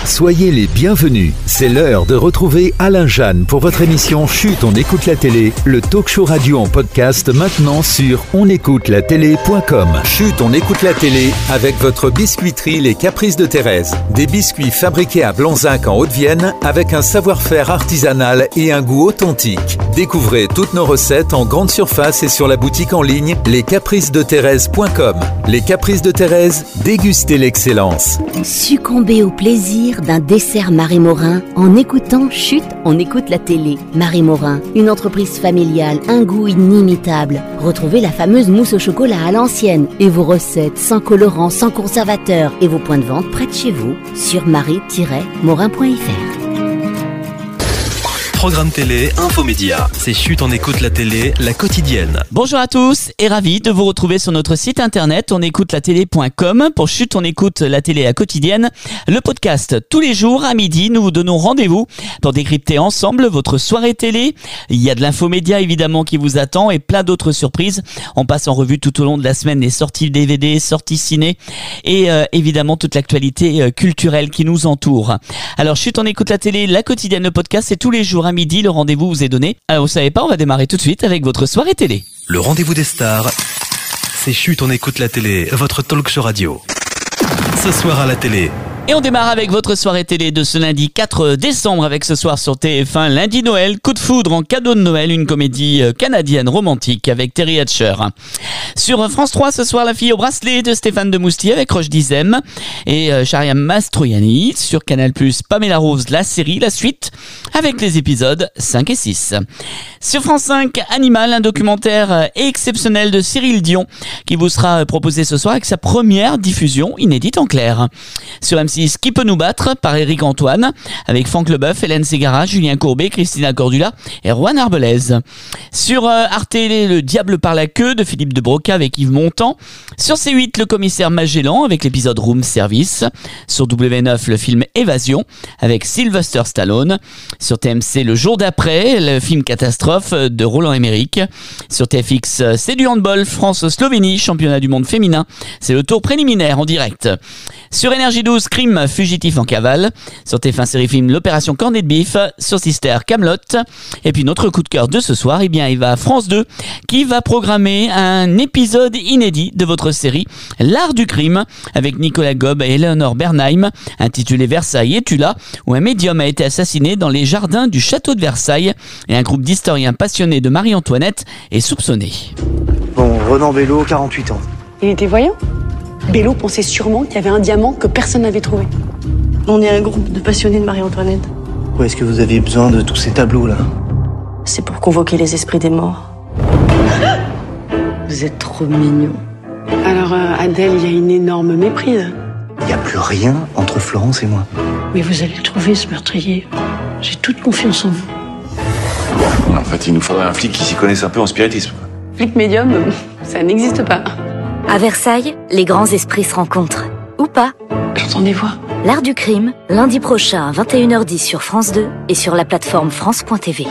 Soyez les bienvenus. C'est l'heure de retrouver Alain Jeanne pour votre émission Chut, on écoute la télé, le talk show radio en podcast maintenant sur onécoutelatélé.com. Chut, on écoute la télé avec votre biscuiterie Les Caprices de Thérèse. Des biscuits fabriqués à Blanzac en Haute-Vienne avec un savoir-faire artisanal et un goût authentique. Découvrez toutes nos recettes en grande surface et sur la boutique en ligne lescapricesdethérèse.com. Les Caprices de Thérèse, dégustez l'excellence. Succombez au plaisir d'un dessert Marie Morin en écoutant Chut, on écoute la télé. Marie Morin, une entreprise familiale, un goût inimitable. Retrouvez la fameuse mousse au chocolat à l'ancienne et vos recettes sans colorant, sans conservateur et vos points de vente près de chez vous sur marie-morin.fr. Programme télé, infomédia. C'est Chut, on écoute la télé, la quotidienne. Bonjour à tous et ravi de vous retrouver sur notre site internet onécoutelatélé.com pour Chut, on écoute la télé, la quotidienne. Le podcast tous les jours à midi, nous vous donnons rendez-vous pour décrypter ensemble votre soirée télé. Il y a de l'infomédia évidemment qui vous attend et plein d'autres surprises. On passe en revue tout au long de la semaine les sorties DVD, sorties ciné et évidemment toute l'actualité culturelle qui nous entoure. Alors Chut, on écoute la télé, la quotidienne, le podcast, c'est tous les jours à midi, le rendez-vous vous est donné. Alors vous savez pas, on va démarrer tout de suite avec votre soirée télé. Le rendez-vous des stars, c'est Chut, on écoute la télé, votre talk show radio. Ce soir à la télé. Et on démarre avec votre soirée télé de ce lundi 4 décembre avec ce soir sur TF1 Lundi Noël, Coup de foudre en cadeau de Noël, une comédie canadienne romantique avec Terry Hatcher. Sur France 3 ce soir, La fille au bracelet de Stéphane Demoustier avec Roche Dizem et Shariam Mastroianni. Sur Canal+, Pamela Rose, la série, la suite avec les épisodes 5 et 6. Sur France 5, Animal, un documentaire exceptionnel de Cyril Dion qui vous sera proposé ce soir avec sa première diffusion inédite en clair. Sur M6, Qui peut nous battre par Éric Antoine avec Franck Leboeuf, Hélène Ségara, Julien Courbet, Christina Cordula et Rouen Arbelaise. Sur Arte, Le diable par la queue de Philippe de Broca avec Yves Montand. Sur C8, Le commissaire Magellan avec l'épisode Room Service. Sur W9, le film Évasion avec Sylvester Stallone. Sur TMC, Le jour d'après, le film Catastrophe de Roland Emmerich. Sur TFX, c'est du handball, France-Slovénie, championnat du monde féminin. C'est le tour préliminaire en direct. Sur Énergie 12, Crime fugitif en cavale. Sur TF1 Série Film, l'opération Cornet de Bif. Sur Sister, Kaamelott. Et puis notre coup de cœur de ce soir, eh bien, il va à France 2 qui va programmer un épisode inédit de votre série L'art du crime avec Nicolas Gob et Eleanor Bernheim, intitulé Versailles es-tu là, où un médium a été assassiné dans les jardins du château de Versailles et un groupe d'historiens passionnés de Marie-Antoinette est soupçonné. Bon, Renan Bello, 48 ans. Il était voyant. Bello pensait sûrement qu'il y avait un diamant que personne n'avait trouvé. On est un groupe de passionnés de Marie-Antoinette. Pourquoi est-ce que vous avez besoin de tous ces tableaux là? C'est pour convoquer les esprits des morts. Vous êtes trop mignon. Alors, Adèle, il y a une énorme méprise. Il n'y a plus rien entre Florence et moi. Mais vous allez le trouver, ce meurtrier. J'ai toute confiance en vous. En fait, il nous faudrait un flic qui s'y connaisse un peu en spiritisme. Flic médium, ça n'existe pas. À Versailles, les grands esprits se rencontrent. Ou pas. J'entends des voix. L'art du crime, lundi prochain à 21h10 sur France 2 et sur la plateforme France.tv.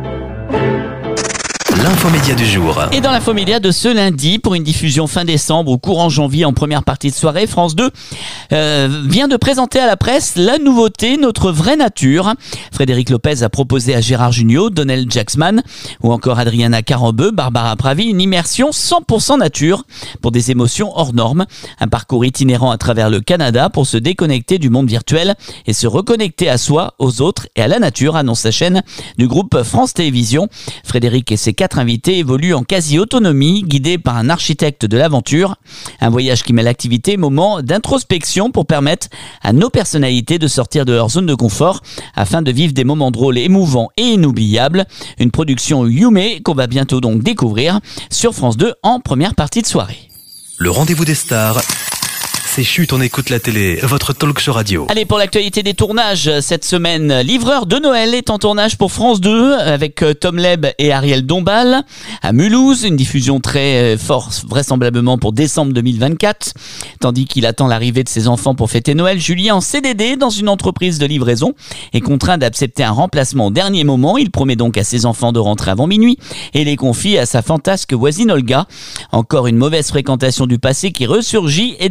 L'infomédia du jour. Et dans l'infomédia de ce lundi, pour une diffusion fin décembre ou courant janvier en première partie de soirée, France 2 vient de présenter à la presse la nouveauté Notre vraie nature. Frédéric Lopez a proposé à Gérard Jugnot, Donnell Jacksman ou encore Adriana Carambeu, Barbara Pravi une immersion 100% nature pour des émotions hors normes. Un parcours itinérant à travers le Canada pour se déconnecter du monde virtuel et se reconnecter à soi, aux autres et à la nature, annonce la chaîne du groupe France Télévisions. Frédéric et ses 4 invités évoluent en quasi-autonomie, guidés par un architecte de l'aventure. Un voyage qui mêle activité et moments d'introspection pour permettre à nos personnalités de sortir de leur zone de confort afin de vivre des moments drôles, émouvants et inoubliables. Une production Yume qu'on va bientôt donc découvrir sur France 2 en première partie de soirée. Le rendez-vous des stars, c'est Chut, on écoute la télé, votre talk show radio. Allez, pour l'actualité des tournages, cette semaine, Livreur de Noël est en tournage pour France 2 avec Tom Leb et Ariel Dombal à Mulhouse, une diffusion très forte vraisemblablement pour décembre 2024. Tandis qu'il attend l'arrivée de ses enfants pour fêter Noël, Julien, en CDD dans une entreprise de livraison, est contraint d'accepter un remplacement au dernier moment. Il promet donc à ses enfants de rentrer avant minuit et les confie à sa fantasque voisine Olga. Encore une mauvaise fréquentation du passé qui ressurgit et des livraisons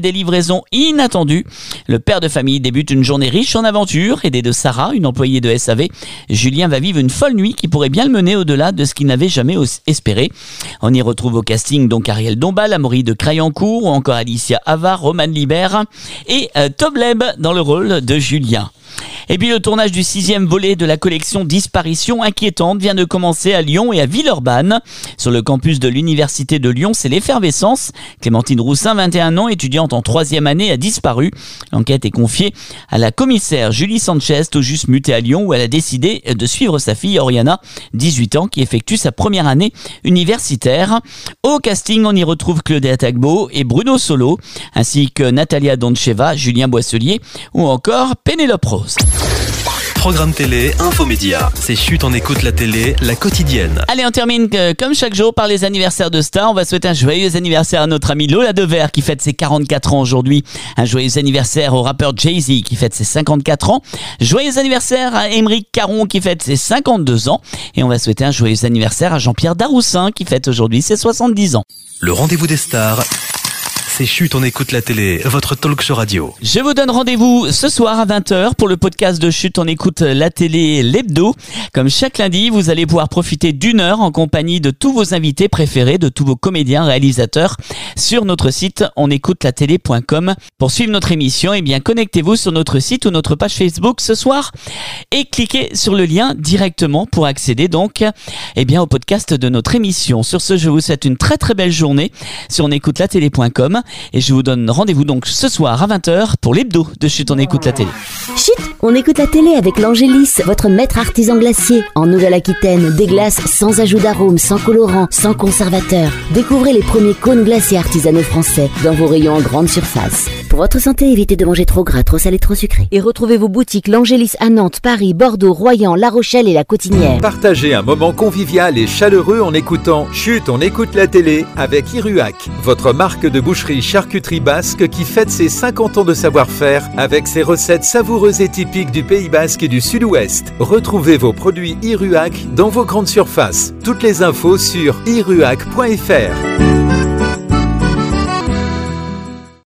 livraison inattendue. Le père de famille débute une journée riche en aventures. Aidé de Sarah, une employée de SAV, Julien va vivre une folle nuit qui pourrait bien le mener au-delà de ce qu'il n'avait jamais espéré. On y retrouve au casting donc Ariel Dombal, Amaury de Crayancourt ou encore Alicia Ava, Romane Libert et Tobleb dans le rôle de Julien. Et puis le tournage du 6e volet de la collection Disparitions inquiétantes vient de commencer à Lyon et à Villeurbanne. Sur le campus de l'Université de Lyon, c'est l'effervescence. Clémentine Roussin, 21 ans, étudiante en 3e année, a disparu. L'enquête est confiée à la commissaire Julie Sanchez, tout juste mutée à Lyon, où elle a décidé de suivre sa fille Oriana, 18 ans, qui effectue sa première année universitaire. Au casting, on y retrouve Claudia Tagbo et Bruno Solo, ainsi que Natalia Doncheva, Julien Boisselier ou encore Pénélope Rose. Programme télé, infomédia. C'est Chut, on écoute la télé, la quotidienne. Allez, on termine comme chaque jour par les anniversaires de stars. On va souhaiter un joyeux anniversaire à notre amie Lola Devers qui fête ses 44 ans aujourd'hui. Un joyeux anniversaire au rappeur Jay-Z qui fête ses 54 ans. Joyeux anniversaire à Émeric Caron qui fête ses 52 ans. Et on va souhaiter un joyeux anniversaire à Jean-Pierre Daroussin qui fête aujourd'hui ses 70 ans. Le rendez-vous des stars. C'est Chut, on écoute la télé, votre talk show radio. Je vous donne rendez-vous ce soir à 20h pour le podcast de Chut, on écoute la télé, l'hebdo. Comme chaque lundi, vous allez pouvoir profiter d'une heure en compagnie de tous vos invités préférés, de tous vos comédiens, réalisateurs sur notre site onécoutelatélé.com. Pour suivre notre émission, eh bien, connectez-vous sur notre site ou notre page Facebook ce soir et cliquez sur le lien directement pour accéder donc, eh bien, au podcast de notre émission. Sur ce, je vous souhaite une très très belle journée sur onécoutelatélé.com. Et je vous donne rendez-vous donc ce soir à 20h pour l'hebdo de Chut, on écoute la télé. Chut, on écoute la télé avec l'Angélis, votre maître artisan glacier. En Nouvelle-Aquitaine, des glaces sans ajout d'arôme, sans colorant, sans conservateur. Découvrez les premiers cônes glaciers artisanaux français dans vos rayons en grande surface. Pour votre santé, évitez de manger trop gras, trop salé, trop sucré. Et retrouvez vos boutiques l'Angélis à Nantes, Paris, Bordeaux, Royan, La Rochelle et La Cotinière. Partagez un moment convivial et chaleureux en écoutant Chut, on écoute la télé avec Iruac, votre marque de boucherie charcuterie basque qui fête ses 50 ans de savoir-faire avec ses recettes savoureuses et typiques du Pays Basque et du Sud-Ouest. Retrouvez vos produits Iruac dans vos grandes surfaces. Toutes les infos sur iruac.fr.